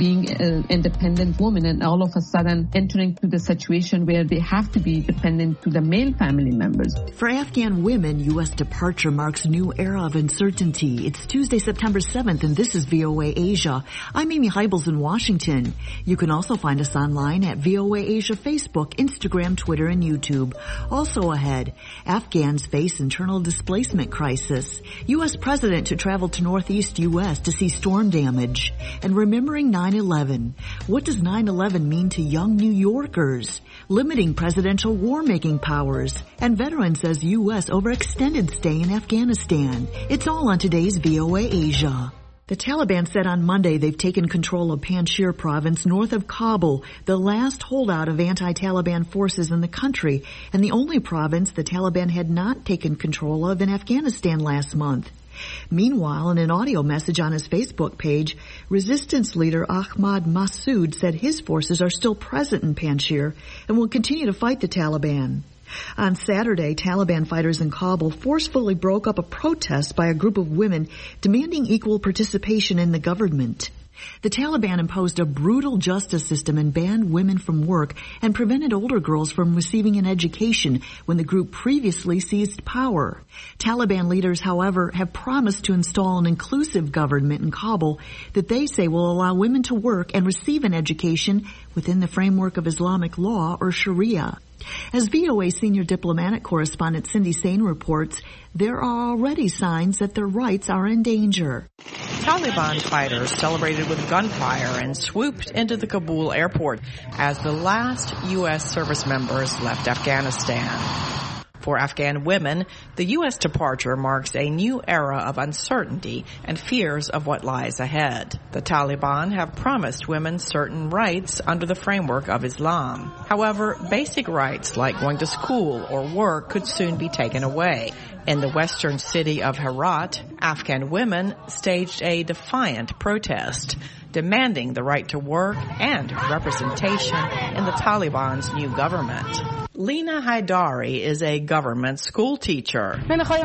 being an independent woman and all of a sudden entering to the situation where they have to be dependent to the male family members. For Afghan women, U.S. departure marks a new era of uncertainty. It's Tuesday, September 7th, and this is VOA Asia. I'm Amy Heibels in Washington. You can also find us online at VOA Asia Facebook, Instagram, Twitter, and YouTube. Also ahead, Afghans face internal displacement crisis. U.S. President to travel to Northeast U.S. to see storm damage. And remembering 9/11. What does 9/11 mean to young New Yorkers? Limiting presidential war-making powers. And veteran says U.S. overextended stay in Afghanistan. It's all on today's VOA Asia. The Taliban said on Monday they've taken control of Panjshir province north of Kabul, the last holdout of anti-Taliban forces in the country, and the only province the Taliban had not taken control of in Afghanistan last month. Meanwhile, in an audio message on his Facebook page, resistance leader Ahmad Massoud said his forces are still present in Panjshir and will continue to fight the Taliban. On Saturday, Taliban fighters in Kabul forcefully broke up a protest by a group of women demanding equal participation in the government. The Taliban imposed a brutal justice system and banned women from work and prevented older girls from receiving an education when the group previously seized power. Taliban leaders, however, have promised to install an inclusive government in Kabul that they say will allow women to work and receive an education within the framework of Islamic law or Sharia. As VOA senior diplomatic correspondent Cindy Sain reports, there are already signs that their rights are in danger. Taliban fighters celebrated with gunfire and swooped into the Kabul airport as the last U.S. service members left Afghanistan. For Afghan women, the U.S. departure marks a new era of uncertainty and fears of what lies ahead. The Taliban have promised women certain rights under the framework of Islam. However, basic rights like going to school or work could soon be taken away. In the western city of Herat, Afghan women staged a defiant protest, demanding the right to work and representation in the Taliban's new government. Lena Haidari is a government school teacher.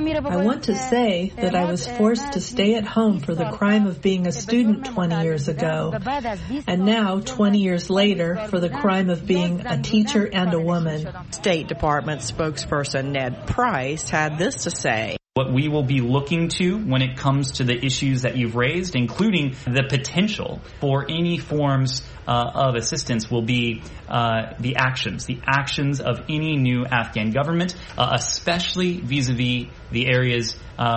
I want to say that I was forced to stay at home for the crime of being a student 20 years ago, and now, 20 years later, for the crime of being a teacher and a woman. State Department spokesperson Ned Price had this to say. What we will be looking to when it comes to the issues that you've raised, including the potential for any forms of assistance, will be the actions of any new Afghan government, especially vis-a-vis the areas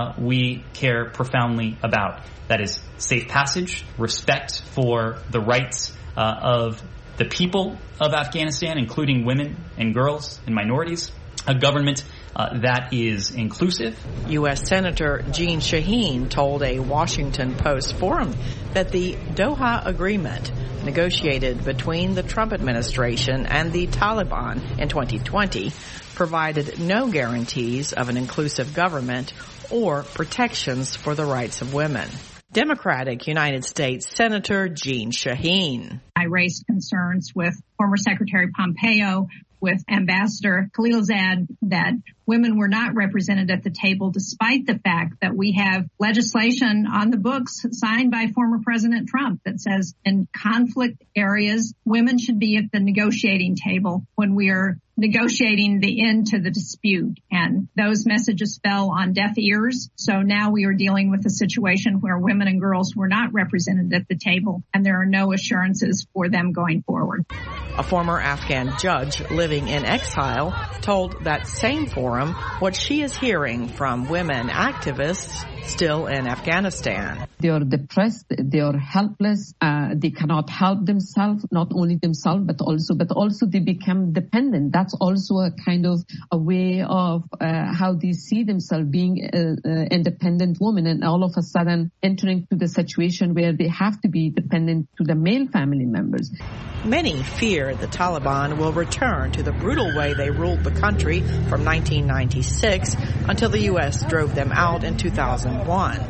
we care profoundly about. That is safe passage, respect for the rights of the people of Afghanistan, including women and girls and minorities, a government that is inclusive. U.S. Senator Jeanne Shaheen told a Washington Post forum that the Doha Agreement, negotiated between the Trump administration and the Taliban in 2020, provided no guarantees of an inclusive government or protections for the rights of women. Democratic United States Senator Jeanne Shaheen. I raised concerns with former Secretary Pompeo, with Ambassador Khalilzad, that women were not represented at the table, despite the fact that we have legislation on the books signed by former President Trump that says in conflict areas, women should be at the negotiating table when we are negotiating the end to the dispute. And those messages fell on deaf ears. So now we are dealing with a situation where women and girls were not represented at the table, and there are no assurances for them going forward. A former Afghan judge living in exile told that same forum what she is hearing from women activists still in Afghanistan. They are depressed, they are helpless, they cannot help themselves, not only themselves, but also they become dependent. That's also a kind of a way of how they see themselves being an independent woman, and all of a sudden entering to the situation where they have to be dependent to the male family members. Many fear the Taliban will return to the brutal way they ruled the country from 1996 until the U.S. drove them out in 2001.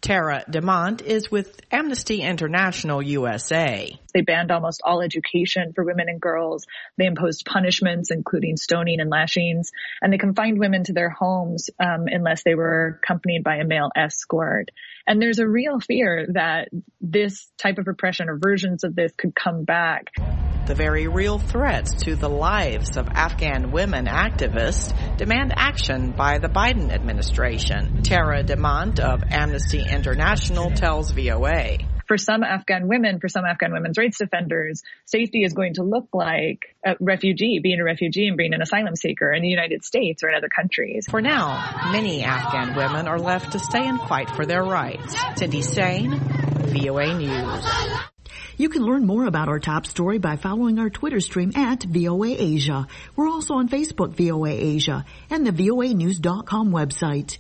Tara DeMont is with Amnesty International USA. They banned almost all education for women and girls. They imposed punishments, including stoning and lashings, and they confined women to their homes unless they were accompanied by a male escort. And there's a real fear that this type of repression or versions of this could come back. The very real threats to the lives of Afghan women activists demand action by the Biden administration. Tara DeMont of Amnesty International tells VOA. For some Afghan women, for some Afghan women's rights defenders, safety is going to look like a refugee, being a refugee and being an asylum seeker in the United States or in other countries. For now, many Afghan women are left to stay and fight for their rights. Cindy Sain, VOA News. You can learn more about our top story by following our Twitter stream at VOA Asia. We're also on Facebook, VOA Asia, and the voanews.com website.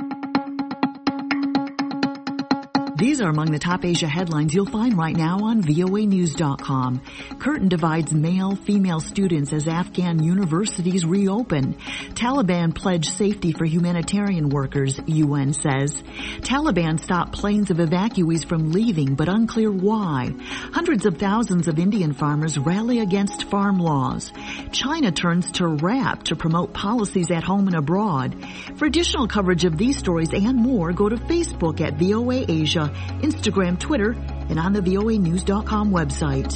These are among the top Asia headlines you'll find right now on voanews.com. Curtain divides male-female students as Afghan universities reopen. Taliban pledge safety for humanitarian workers, UN says. Taliban stopped planes of evacuees from leaving, but unclear why. Hundreds of thousands of Indian farmers rally against farm laws. China turns to rap to promote policies at home and abroad. For additional coverage of these stories and more, go to Facebook at VOA Asia, Instagram, Twitter, and on the voanews.com website.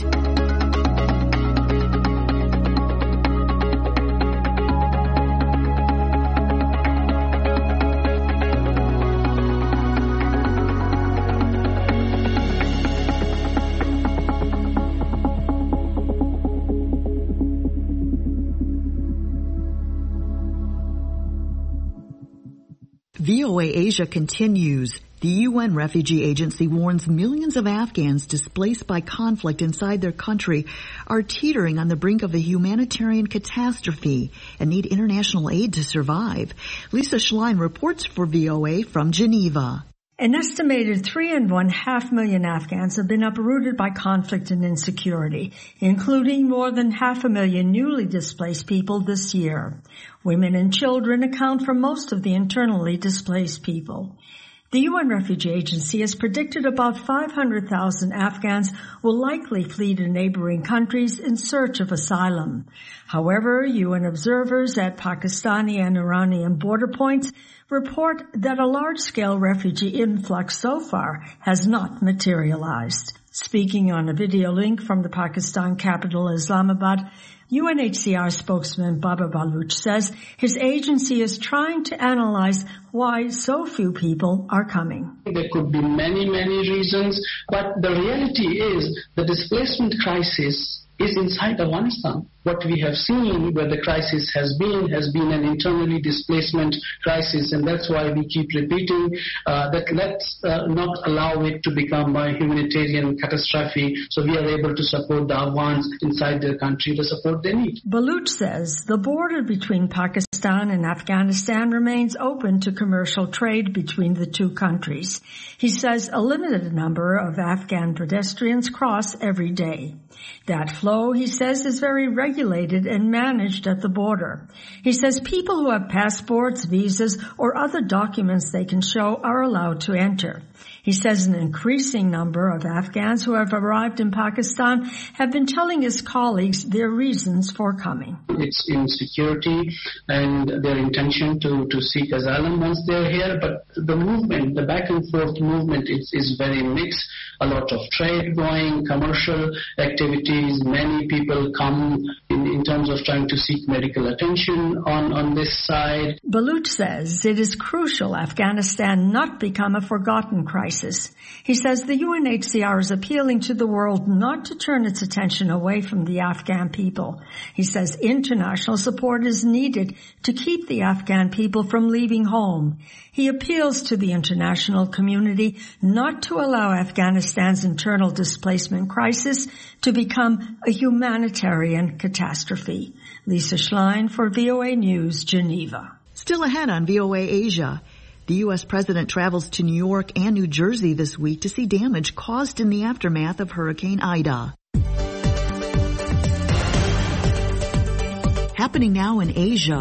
VOA Asia continues. The UN Refugee Agency warns millions of Afghans displaced by conflict inside their country are teetering on the brink of a humanitarian catastrophe and need international aid to survive. Lisa Schlein reports for VOA from Geneva. An estimated 3.5 million Afghans have been uprooted by conflict and insecurity, including more than 500,000 newly displaced people this year. Women and children account for most of the internally displaced people. The UN Refugee Agency has predicted about 500,000 Afghans will likely flee to neighboring countries in search of asylum. However, UN observers at Pakistani and Iranian border points report that a large-scale refugee influx so far has not materialized. Speaking on a video link from the Pakistan capital Islamabad, UNHCR spokesman Baba Baloch says his agency is trying to analyze why so few people are coming. There could be many reasons, but the reality is the displacement crisis is inside Afghanistan. What we have seen where the crisis has been an internally displacement crisis, and that's why we keep repeating that let's not allow it to become a humanitarian catastrophe, so we are able to support the Afghans inside their country, the support they need. Baloch says the border between Pakistan and Afghanistan remains open to commercial trade between the two countries. He says a limited number of Afghan pedestrians cross every day. That flow, he says, is very regulated and managed at the border. He says people who have passports, visas, or other documents they can show are allowed to enter. He says an increasing number of Afghans who have arrived in Pakistan have been telling his colleagues their reasons for coming. It's insecurity and their intention to seek asylum once they're here, but the movement, the back and forth movement is very mixed. A lot of trade going, commercial activities, many people come in terms of trying to seek medical attention on this side. Baloch says it is crucial Afghanistan not become a forgotten crisis. He says the UNHCR is appealing to the world not to turn its attention away from the Afghan people. He says international support is needed to keep the Afghan people from leaving home. He appeals to the international community not to allow Afghanistan's internal displacement crisis to become a humanitarian catastrophe. Lisa Schlein for VOA News, Geneva. Still ahead on VOA Asia. The U.S. President travels to New York and New Jersey this week to see damage caused in the aftermath of Hurricane Ida. Happening now in Asia.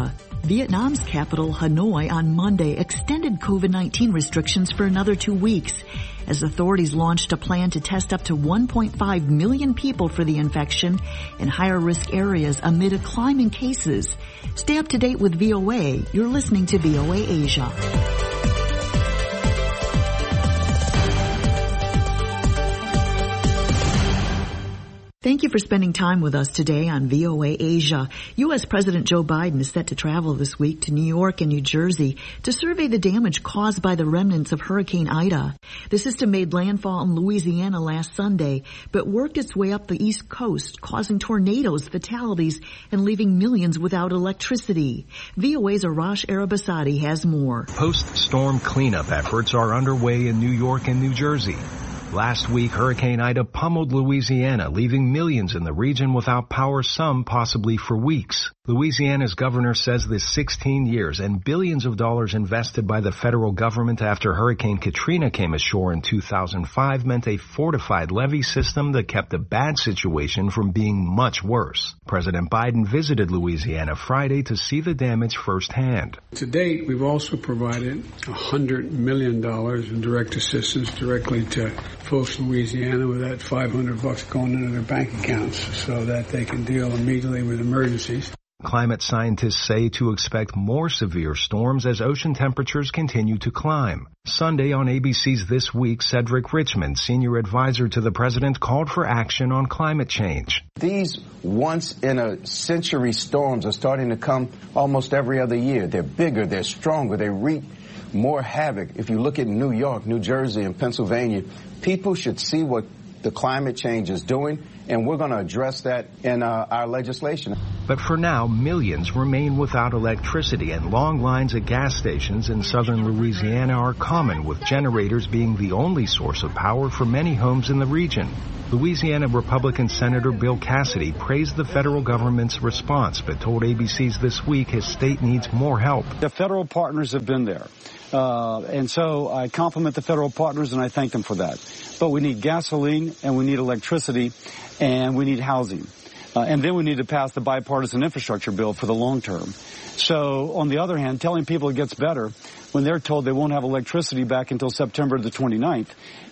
Vietnam's capital, Hanoi, on Monday extended COVID-19 restrictions for another 2 weeks as authorities launched a plan to test up to 1.5 million people for the infection in higher risk areas amid a climb in cases. Stay up to date with VOA. You're listening to VOA Asia. Thank you for spending time with us today on VOA Asia. U.S. President Joe Biden is set to travel this week to New York and New Jersey to survey the damage caused by the remnants of Hurricane Ida. The system made landfall in Louisiana last Sunday, but worked its way up the East Coast, causing tornadoes, fatalities, and leaving millions without electricity. VOA's Arash Arabasadi has more. Post-storm cleanup efforts are underway in New York and New Jersey. Last week, Hurricane Ida pummeled Louisiana, leaving millions in the region without power, some possibly for weeks. Louisiana's governor says the 16 years and billions of dollars invested by the federal government after Hurricane Katrina came ashore in 2005 meant a fortified levee system that kept the bad situation from being much worse. President Biden visited Louisiana Friday to see the damage firsthand. To date, we've also provided $100 million in direct assistance directly to folks in Louisiana with that $500 going into their bank accounts so that they can deal immediately with emergencies. Climate scientists say to expect more severe storms as ocean temperatures continue to climb. Sunday on ABC's This Week, Cedric Richmond, senior advisor to the president, called for action on climate change. These once-in-a-century storms are starting to come almost every other year. They're bigger, they're stronger, they wreak more havoc. If you look at New York, New Jersey, and Pennsylvania, people should see what the climate change is doing, and we're going to address that in our legislation. But for now, millions remain without electricity, and long lines at gas stations in southern Louisiana are common, with generators being the only source of power for many homes in the region. Louisiana Republican Senator Bill Cassidy praised the federal government's response, but told ABC's This Week his state needs more help. The federal partners have been there. And so I compliment the federal partners, and I thank them for that. But we need gasoline, and we need electricity, and we need housing. And then we need to pass the bipartisan infrastructure bill for the long term. So, on the other hand, telling people it gets better when they're told they won't have electricity back until September the 29th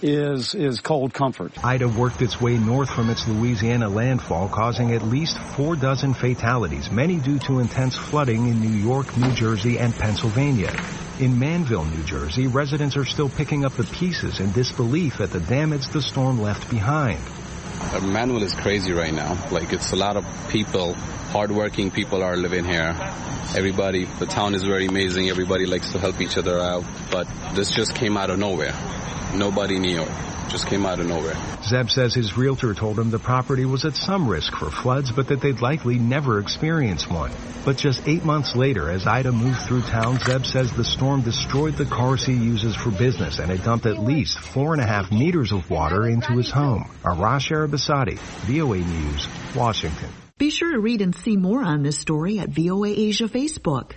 is cold comfort. Ida worked its way north from its Louisiana landfall, causing at least 4 dozen fatalities, many due to intense flooding in New York, New Jersey, and Pennsylvania. In Manville, New Jersey, residents are still picking up the pieces in disbelief at the damage the storm left behind. Manville is crazy right now. Like, it's a lot of people, hardworking people are living here. Everybody, the town is very amazing. Everybody likes to help each other out. But this just came out of nowhere. Nobody knew it. Just came out of nowhere. Zeb says his realtor told him the property was at some risk for floods, but that they'd likely never experience one. But just 8 months later, as Ida moved through town, Zeb says the storm destroyed the cars he uses for business, and it dumped at least 4.5 meters of water into his home. Arash Arabasadi, VOA News, Washington. Be sure to read and see more on this story at VOA Asia Facebook.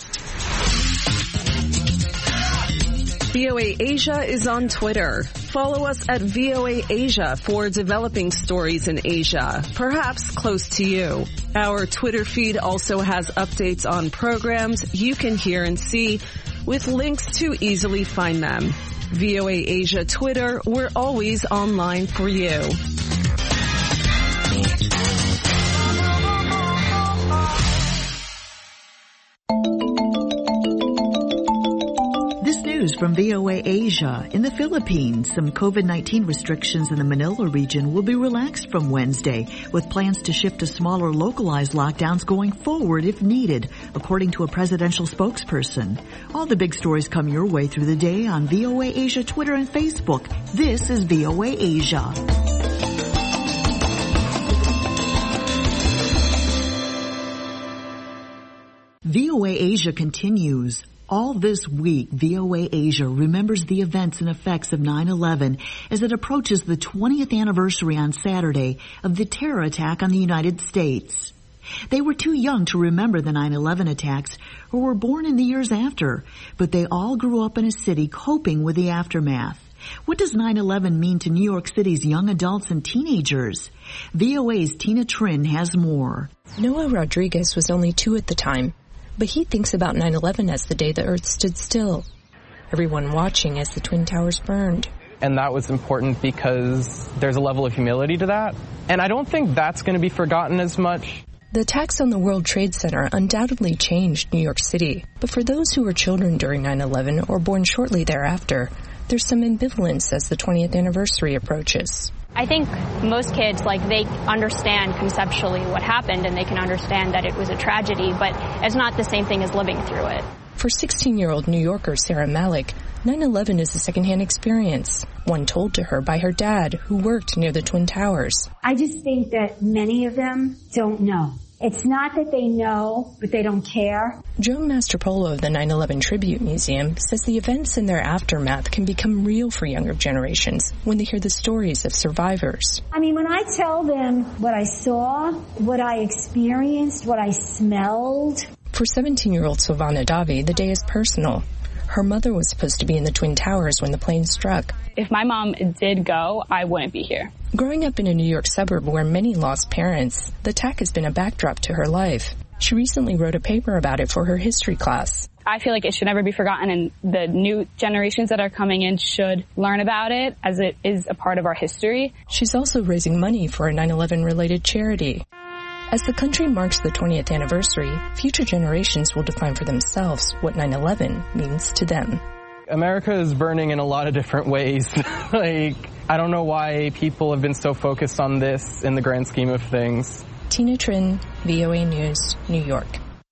VOA Asia is on Twitter. Follow us at VOA Asia for developing stories in Asia, perhaps close to you. Our Twitter feed also has updates on programs you can hear and see with links to easily find them. VOA Asia Twitter, we're always online for you. From VOA Asia. In the Philippines, some COVID-19 restrictions in the Manila region will be relaxed from Wednesday, with plans to shift to smaller localized lockdowns going forward if needed, according to a presidential spokesperson. All the big stories come your way through the day on VOA Asia Twitter and Facebook. This is VOA Asia. VOA Asia continues. All this week, VOA Asia remembers the events and effects of 9/11 as it approaches the 20th anniversary on Saturday of the terror attack on the United States. They were too young to remember the 9/11 attacks or were born in the years after, but they all grew up in a city coping with the aftermath. What does 9/11 mean to New York City's young adults and teenagers? VOA's Tina Trin has more. Noah Rodriguez was only 2 at the time. But he thinks about 9/11 as the day the Earth stood still. Everyone watching as the Twin Towers burned. And that was important because there's a level of humility to that. And I don't think that's going to be forgotten as much. The attacks on the World Trade Center undoubtedly changed New York City. But for those who were children during 9/11 or born shortly thereafter, there's some ambivalence as the 20th anniversary approaches. I think most kids, they understand conceptually what happened and they can understand that it was a tragedy, but it's not the same thing as living through it. For 16-year-old New Yorker Sarah Malik, 9/11 is a secondhand experience, one told to her by her dad, who worked near the Twin Towers. I just think that many of them don't know. It's not that they know, but they don't care. Joan Mastropolo of the 9/11 Tribute Museum says the events and their aftermath can become real for younger generations when they hear the stories of survivors. I mean, when I tell them what I saw, what I experienced, what I smelled. For 17-year-old Silvana Davi, the day is personal. Her mother was supposed to be in the Twin Towers when the plane struck. If my mom did go, I wouldn't be here. Growing up in a New York suburb where many lost parents, the attack has been a backdrop to her life. She recently wrote a paper about it for her history class. I feel like it should never be forgotten, and the new generations that are coming in should learn about it as it is a part of our history. She's also raising money for a 9/11 related charity. As the country marks the 20th anniversary, future generations will define for themselves what 9/11 means to them. America is burning in a lot of different ways. I don't know why people have been so focused on this in the grand scheme of things. Tina Trin, VOA News, New York.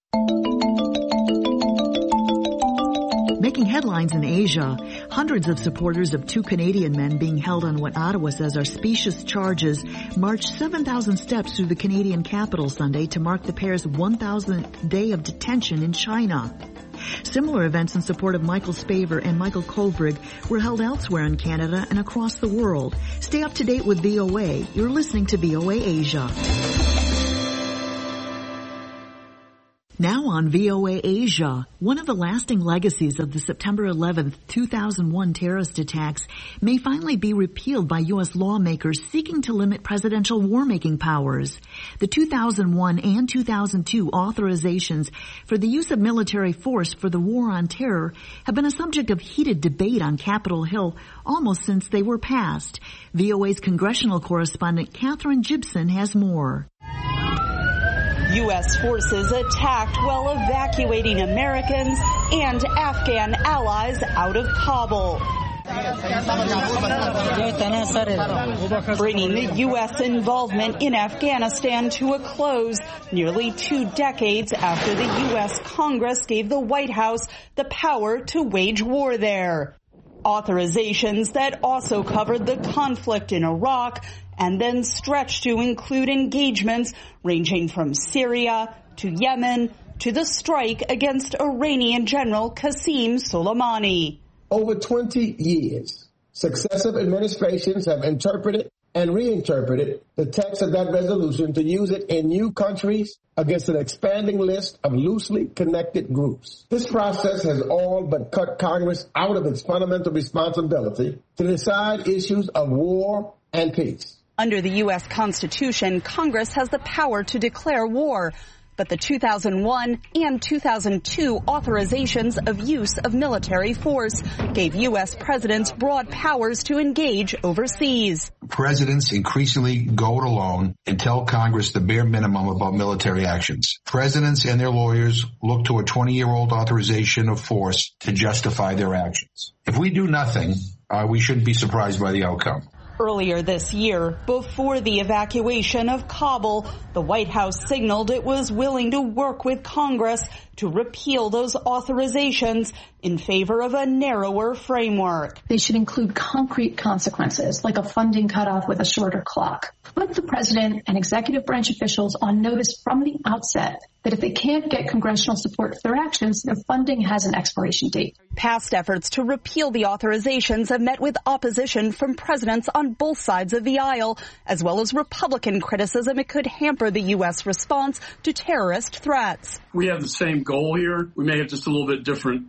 Making headlines in Asia, hundreds of supporters of two Canadian men being held on what Ottawa says are specious charges marched 7,000 steps through the Canadian capital Sunday to mark the pair's 1,000th day of detention in China. Similar events in support of Michael Spavor and Michael Kovrig were held elsewhere in Canada and across the world. Stay up to date with VOA. You're listening to VOA Asia. Now on VOA Asia, one of the lasting legacies of the September 11th, 2001 terrorist attacks may finally be repealed by U.S. lawmakers seeking to limit presidential war-making powers. The 2001 and 2002 authorizations for the use of military force for the war on terror have been a subject of heated debate on Capitol Hill almost since they were passed. VOA's congressional correspondent Catherine Gibson has more. U.S. forces attacked while evacuating Americans and Afghan allies out of Kabul, bringing the U.S. involvement in Afghanistan to a close nearly 2 decades after the U.S. Congress gave the White House the power to wage war there. Authorizations that also covered the conflict in Iraq and then stretched to include engagements ranging from Syria to Yemen to the strike against Iranian General Qasem Soleimani. Over 20 years, successive administrations have interpreted and reinterpreted the text of that resolution to use it in new countries against an expanding list of loosely connected groups. This process has all but cut Congress out of its fundamental responsibility to decide issues of war and peace. Under the U.S. Constitution, Congress has the power to declare war, but the 2001 and 2002 authorizations of use of military force gave U.S. presidents broad powers to engage overseas. Presidents increasingly go it alone and tell Congress the bare minimum about military actions. Presidents and their lawyers look to a 20-year-old authorization of force to justify their actions. If we do nothing, we shouldn't be surprised by the outcome. Earlier this year, before the evacuation of Kabul, the White House signaled it was willing to work with Congress to repeal those authorizations in favor of a narrower framework. They should include concrete consequences, like a funding cutoff with a shorter clock. Put the president and executive branch officials on notice from the outset that if they can't get congressional support for their actions, their funding has an expiration date. Past efforts to repeal the authorizations have met with opposition from presidents on both sides of the aisle, as well as Republican criticism it could hamper the U.S. response to terrorist threats. We have the same goal here. We may have just a little bit different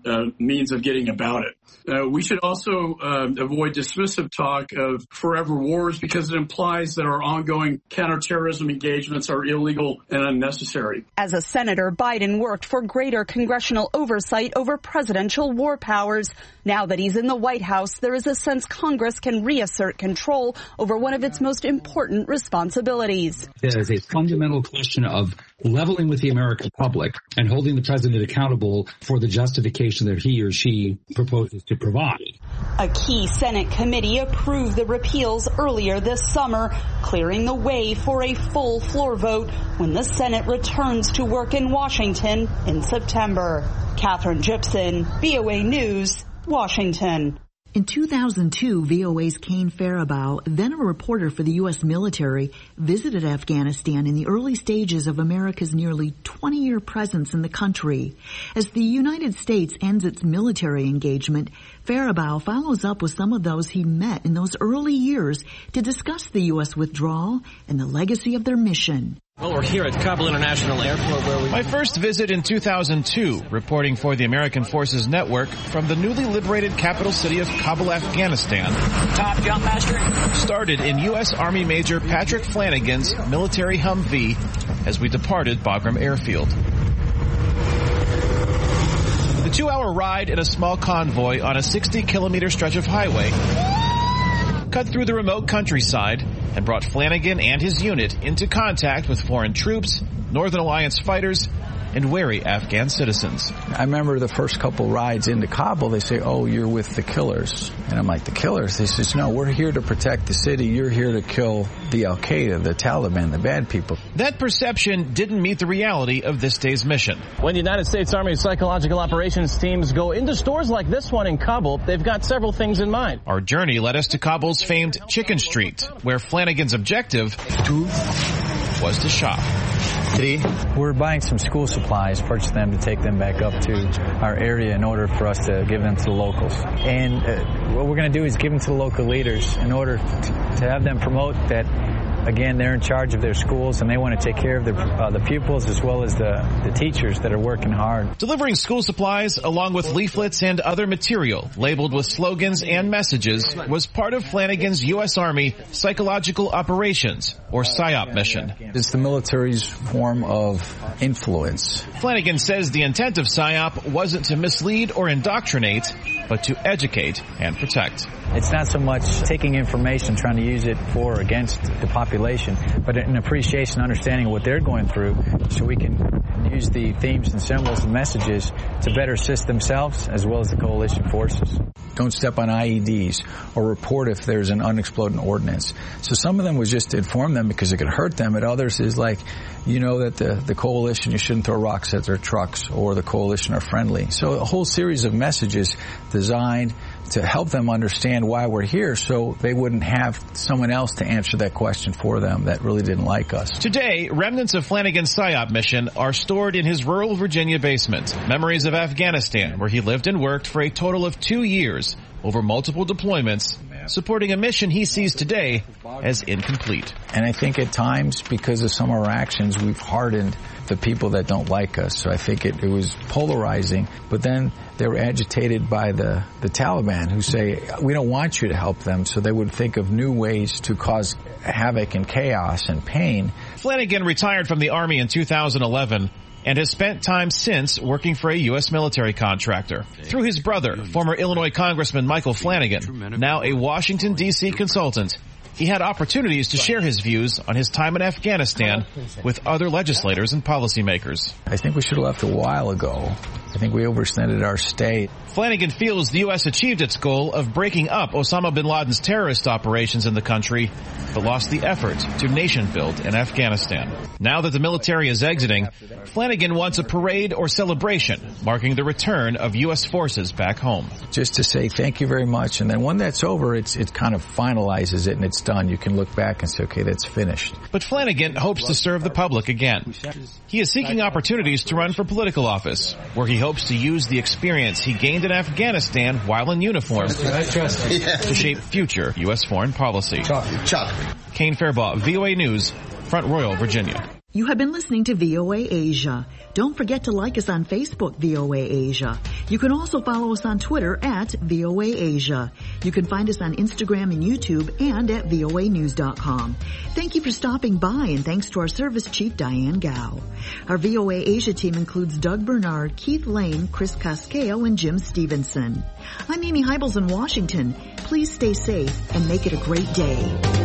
means of getting about it. We should also avoid dismissive talk of forever wars because it implies that our ongoing counterterrorism engagements are illegal and unnecessary. As a senator, Biden worked for greater congressional oversight over presidential war powers. Now that he's in the White House, there is a sense Congress can reassert control over one of its most important responsibilities. There is a fundamental question of leveling with the American public and holding the president accountable for the justification that he or she proposes to provide. A key Senate committee approved the repeals earlier this summer, clearing the way for a full floor vote when the Senate returns to work in Washington in September. Catherine Gibson, VOA News, Washington. In 2002, VOA's Kane Faribault, then a reporter for the U.S. military, visited Afghanistan in the early stages of America's nearly 20-year presence in the country. As the United States ends its military engagement, Faribault follows up with some of those he met in those early years to discuss the U.S. withdrawal and the legacy of their mission. Well, we're here at Kabul International Airport where my first visit in 2002, reporting for the American Forces Network from the newly liberated capital city of Kabul, Afghanistan. Top jump master. Started in U.S. Army Major Patrick Flanagan's military Humvee as we departed Bagram Airfield. The 2-hour ride in a small convoy on a 60-kilometer stretch of highway cut through the remote countryside and brought Flanagan and his unit into contact with foreign troops, Northern Alliance fighters, and wary Afghan citizens. I remember the first couple rides into Kabul, they say, oh, you're with the killers. And I'm like, the killers? They says, no, we're here to protect the city. You're here to kill the Al-Qaeda, the Taliban, the bad people. That perception didn't meet the reality of this day's mission. When the United States Army Psychological Operations teams go into stores like this one in Kabul, they've got several things in mind. Our journey led us to Kabul's famed Chicken Street, where Flanagan's objective was to shop. We're buying some school supplies, purchase them to take them back up to our area in order for us to give them to the locals. And what we're going to do is give them to the local leaders in order to have them promote that, again, they're in charge of their schools and they want to take care of the pupils as well as the teachers that are working hard. Delivering school supplies along with leaflets and other material labeled with slogans and messages was part of Flanagan's U.S. Army Psychological Operations, or PSYOP mission. It's the military's form of influence. Flanagan says the intent of PSYOP wasn't to mislead or indoctrinate, but to educate and protect. It's not so much taking information, trying to use it for or against the population, but an appreciation, understanding of what they're going through so we can use the themes and symbols and messages to better assist themselves as well as the coalition forces. Don't step on IEDs or report if there's an unexploded ordnance. So some of them was just to inform them because it could hurt them, and others is like, you know that the coalition, you shouldn't throw rocks at their trucks, or the coalition are friendly. So a whole series of messages designed to help them understand why we're here so they wouldn't have someone else to answer that question for them that really didn't like us. Today, remnants of Flanagan's PSYOP mission are stored in his rural Virginia basement. Memories of Afghanistan, where he lived and worked for a total of 2 years over multiple deployments, supporting a mission he sees today as incomplete. And I think at times, because of some of our actions, we've hardened the people that don't like us. So I think it was polarizing. But then they were agitated by the Taliban, who say, we don't want you to help them. So they would think of new ways to cause havoc and chaos and pain. Flanagan retired from the Army in 2011 and has spent time since working for a U.S. military contractor. Through his brother, former Illinois Congressman Michael Flanagan, now a Washington, D.C. consultant, he had opportunities to share his views on his time in Afghanistan with other legislators and policymakers. I think we should have left a while ago. I think we overextended our stay. Flanagan feels the U.S. achieved its goal of breaking up Osama bin Laden's terrorist operations in the country, but lost the effort to nation build in Afghanistan. Now that the military is exiting, Flanagan wants a parade or celebration marking the return of U.S. forces back home. Just to say thank you very much, and then when that's over, it kind of finalizes it and it's done. You can look back and say, okay, that's finished. But Flanagan hopes to serve the public again. He is seeking opportunities to run for political office, where he hopes to use the experience he gained in Afghanistan while in uniform to shape future U.S. foreign policy. Kane Faribault, VOA News, Front Royal, Virginia. You have been listening to VOA Asia. Don't forget to like us on Facebook, VOA Asia. You can also follow us on Twitter at VOA Asia. You can find us on Instagram and YouTube and at voanews.com. Thank you for stopping by, and thanks to our service chief, Diane Gao. Our VOA Asia team includes Doug Bernard, Keith Lane, Chris Cascale, and Jim Stevenson. I'm Amy Hybels in Washington. Please stay safe and make it a great day.